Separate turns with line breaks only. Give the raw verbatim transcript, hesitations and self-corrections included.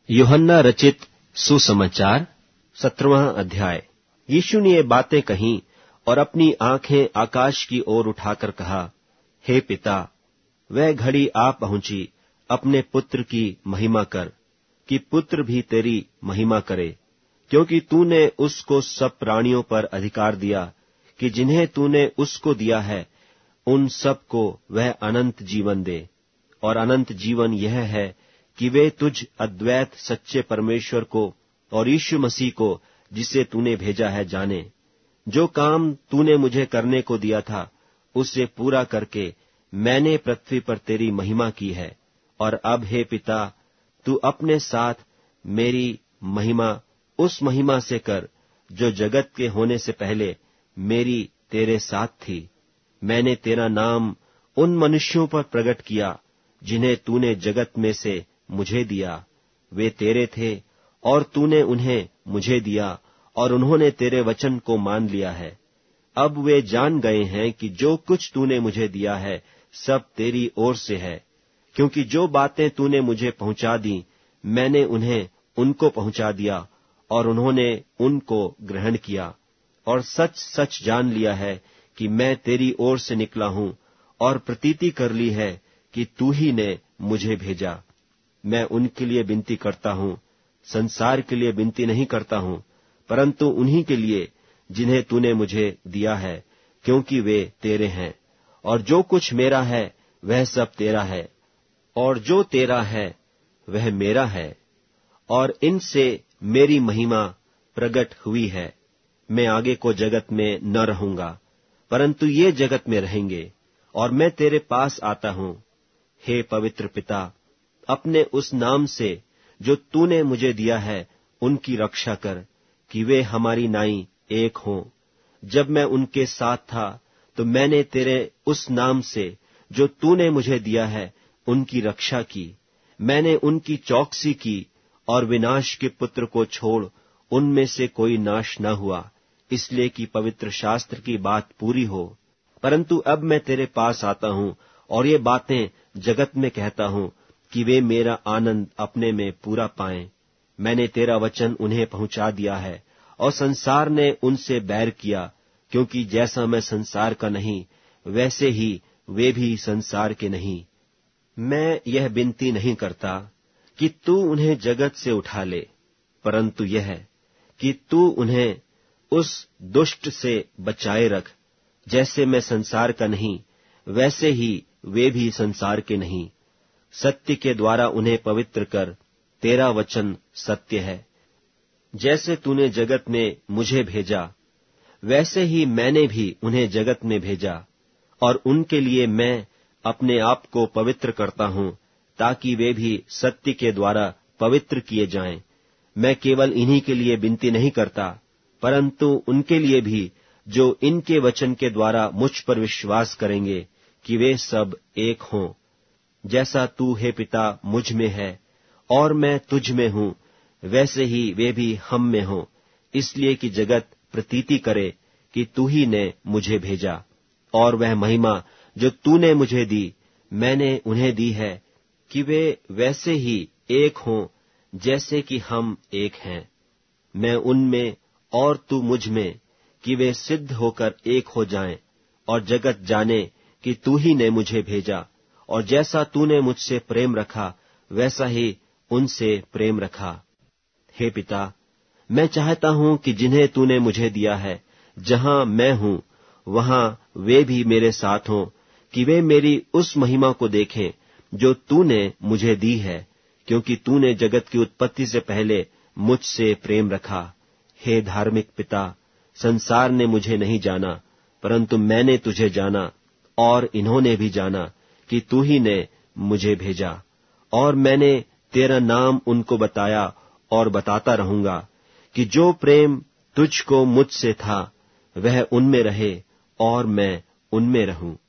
यूहन्ना रचित सुसमाचार सत्रहवां अध्याय। यीशु ने ये बातें कहीं और अपनी आंखें आकाश की ओर उठाकर कहा, हे पिता, वह घड़ी आ पहुंची, अपने पुत्र की महिमा कर, कि पुत्र भी तेरी महिमा करे, क्योंकि तूने उसको सब प्राणियों पर अधिकार दिया, कि जिन्हें तूने उसको दिया है उन सब को वह अनंत जीवन दे। और अनंत जीवन यह है कि वे तुझ अद्वैत सच्चे परमेश्वर को और यीशु मसीह को जिसे तूने भेजा है जाने। जो काम तूने मुझे करने को दिया था उसे पूरा करके मैंने पृथ्वी पर तेरी महिमा की है। और अब हे पिता, तू अपने साथ मेरी महिमा उस महिमा से कर जो जगत के होने से पहले मेरी तेरे साथ थी। मैंने तेरा नाम उन मनुष्यों पर प्रकट किया जिन्हें तूने जगत में से मुझे दिया। वे तेरे थे और तूने उन्हें मुझे दिया, और उन्होंने तेरे वचन को मान लिया है। अब वे जान गए हैं कि जो कुछ तूने मुझे दिया है सब तेरी ओर से है, क्योंकि जो बातें तूने मुझे पहुंचा दी मैंने उन्हें उनको पहुंचा दिया, और उन्होंने उनको ग्रहण किया। और सच सच जान लिया है कि मैं तेरी ओर से निकला हूं, और प्रतीति कर ली है कि तू ही ने मुझे भेजा। मैं उनके लिए विनती करता हूं, संसार के लिए विनती नहीं करता हूं, परंतु उन्हीं के लिए जिन्हें तूने मुझे दिया है, क्योंकि वे तेरे हैं। और जो कुछ मेरा है वह सब तेरा है, और जो तेरा है वह मेरा है, और इनसे मेरी महिमा प्रकट हुई है। मैं आगे को जगत में न रहूंगा, परंतु ये जगत में रहेंगे, और मैं तेरे पास आता हूं। हे पवित्र पिता, अपने उस नाम से जो तूने मुझे दिया है उनकी रक्षा कर, कि वे हमारी नाई एक हों। जब मैं उनके साथ था तो मैंने तेरे उस नाम से जो तूने मुझे दिया है उनकी रक्षा की। मैंने उनकी चौकसी की, और विनाश के पुत्र को छोड़ उनमें से कोई नाश न हुआ, इसलिए कि पवित्र शास्त्र की बात पूरी हो। परंतु अब मैं तेरे पास आता हूं, और ये बातें जगत में कहता हूं, कि वे मेरा आनंद अपने में पूरा पाएं। मैंने तेरा वचन उन्हें पहुंचा दिया है, और संसार ने उनसे बैर किया, क्योंकि जैसा मैं संसार का नहीं वैसे ही वे भी संसार के नहीं। मैं यह विनती नहीं करता कि तू उन्हें जगत से उठा ले, परंतु यह कि तू उन्हें उस दुष्ट से बचाए रख। जैसे मैं संसार का नहीं वैसे ही वे भी संसार के नहीं। सत्य के द्वारा उन्हें पवित्र कर, तेरा वचन सत्य है। जैसे तूने जगत में मुझे भेजा वैसे ही मैंने भी उन्हें जगत में भेजा, और उनके लिए मैं अपने आप को पवित्र करता हूं, ताकि वे भी सत्य के द्वारा पवित्र किए जाएं। मैं केवल इन्हीं के लिए विनती नहीं करता, परंतु उनके लिए भी जो इनके वचन के द्वारा मुझ पर विश्वास करेंगे, कि वे सब एक हों। जैसा तू हे पिता मुझ में है और मैं तुझ में हूं, वैसे ही वे भी हम में हों, इसलिए कि जगत प्रतीति करे कि तू ही ने मुझे भेजा। और वह महिमा जो तूने मुझे दी मैंने उन्हें दी है, कि वे वैसे ही एक हों जैसे कि हम एक हैं। मैं उनमें और तू मुझ में, कि वे सिद्ध होकर एक हो जाएं, और जगत जाने कि तू ही ने मुझे भेजा। और जैसा तूने मुझसे प्रेम रखा वैसा ही उनसे प्रेम रखा। हे पिता, मैं चाहता हूं कि जिन्हें तूने मुझे दिया है, जहां मैं हूं वहां वे भी मेरे साथ हों, कि वे मेरी उस महिमा को देखें जो तूने मुझे दी है, क्योंकि तूने जगत की उत्पत्ति से पहले मुझसे प्रेम रखा। हे धार्मिक पिता, संसार ने मुझे नहीं जाना, परंतु मैंने तुझे जाना, और इन्होंने भी जाना कि तू ही ने मुझे भेजा। और मैंने तेरा नाम उनको बताया और बताता रहूंगा, कि जो प्रेम तुझको मुझसे था वह उनमें रहे और मैं उनमें रहूं।